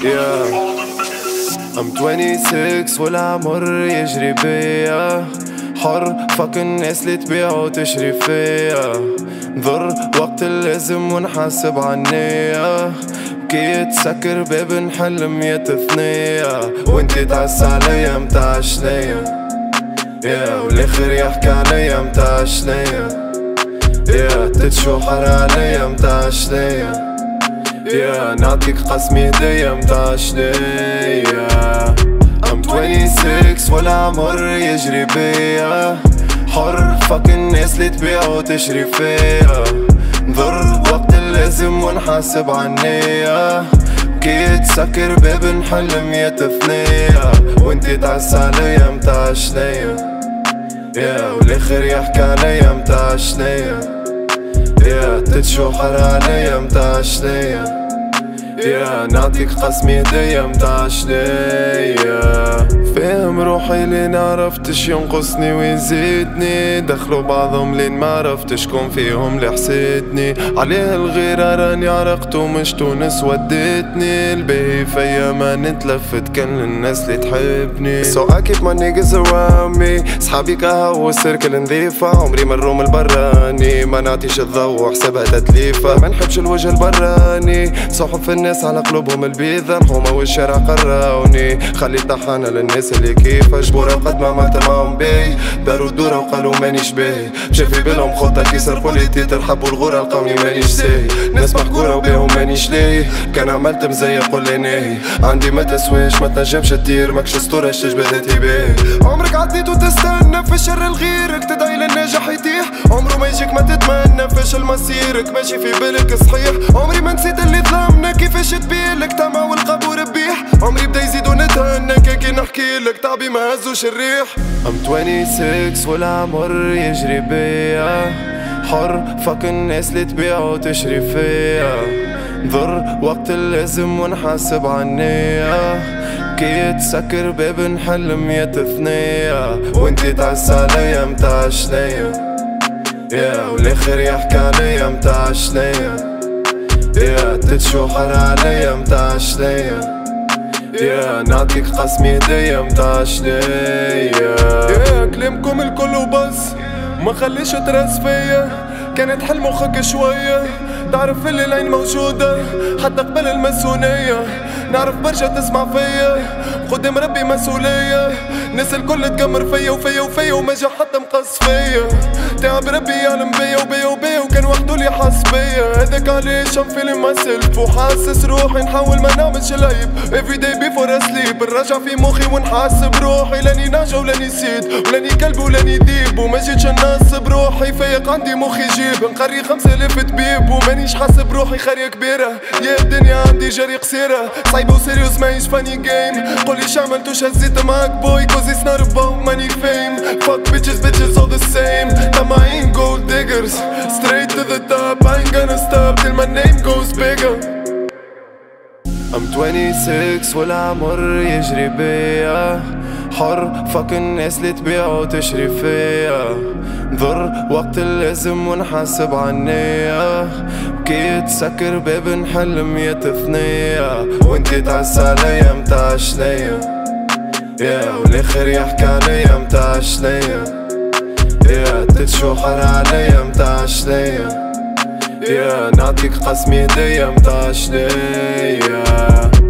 Yeah I'm 26 والعمر يجري بيا حر فك الناس اللي تبيع وتشري فيا ضر وقت اللازم ونحاسب عنيا كي تسكر باب نحل 100 ثنية وانتي تعس عليا متاع شنية والاخر يحكي عليا متاع شنية تتشوحر عليا متاع شنية نعطيك قسمي هدية متاع شنية I'm 26 والعمر يجري بيا حر فك الناس اللي تبيع وتشري فيا ضر وقت اللازم ونحاسب عنيا كي تسكر باب نحل 100 ثنية وانتي تعس عليا متاع شنية والاخر يحكي عليا متاع شنية تتشوحر عليا متاع شنية نعطيك قسمي هدية متاع شنية فاهم روحي لين عرفتش ينقصني ويزيدني دخلوا بعضهم لين ما عرفتش كون فيهم اللي حسيتني عليه الغيرة راني عرقت ومش تونس وديتني الباهي فيا ما نتلفت كان للناس اللي تحبني So I keep my niggas around me صحابي كهو السيركل نظيفة عمري من الروم البراني ما نعطيش الضوء وحسابها تتليفة ما نحبش الوجه البراني صحب في الناس على قلوبهم البيضة الحومة والشارع قراوني خليت طحانة للناس اللي كيف جبورة وقد ما عملت معهم باهي داروا دورة وقالوا مانيش باهي شافي بالهم خطة كي صرفوا لي تيتر حبوا الغورة لقاوني مانيش ساهي ناس محقورة وبيهم مانيش لاهي كان عملت مزيق ولا ناهي عندي ما تسواش ما تنجمش تدير ماكش اسطورة تجبدتي باهي عمرك عديت وتستنى في الشر لغيرك تدعي للناجح يطيح عمره ما يجيك ما تتمنى فشل مصيرك ماشي في بالك صحيح عمري ما نسيت اللي ظلمنا كيفاش تبيلك تما والقبو ربيح عمري بدا يزيد ونتهنى كي نحكي لك تعبي ما هزوش الريح I'm 26 والعمر يجري بيا حر فك الناس اللي تبيع وتشري فيا ضر وقت اللازم ونحاسب عنيا كي تسكر باب نحل 100 ثنية وانتي تعس عليا متاع شنية والاخر يحكي عليا متاع شنية تتشوحر عليا متاع شنية نعطيك قسمي هدية متاع شنية كلامكم الكل وبس ما خليش تراس فيا كانت حل مخك شوية تعرف اللي العين موجودة حتى قبل المسؤولية نعرف برشا تسمع فيا قدام ربي مسؤولية ناس الكل تقمر فيا وما جا حتى مقص فيا تعب ربي يعلم بيا وكان وحده اللي حاس بيا هذاك علاش I'm feeling myself وحاسس روحي نحاول ما نعملش العيب every day before I sleep نرجع في مخي ونحاسب روحي لاني ناجا ولاني سيد ولاني كلب ولاني ذيب وما جيتش ننصب روحي فايق عندي مخي جيب نقري 5000 طبيب ومانيش حاسب روحي خارية كبيرة يا الدنيا عندي جري قصيرة صعيبة وسيريوس ماهيش فاني جيم قولي شعملتوش هزيت معاك بوي cause it's not about money fame fuck bitches all the same I ain't gold diggers straight to the top I ain't gonna stop till my name goes bigger I'm 26 والعمر يجري بيا حر فك الناس اللي تبيع وتشري فيا ضر وقت اللازم ونحاسب عنيا كي تسكر باب نحل 100 ثنية وانتي تعس عليا متاع شنية والاخر يحكي عليا متاع شنية تتشوحر عليا متاع شنية نعطيك قسمي هدية متاع شنية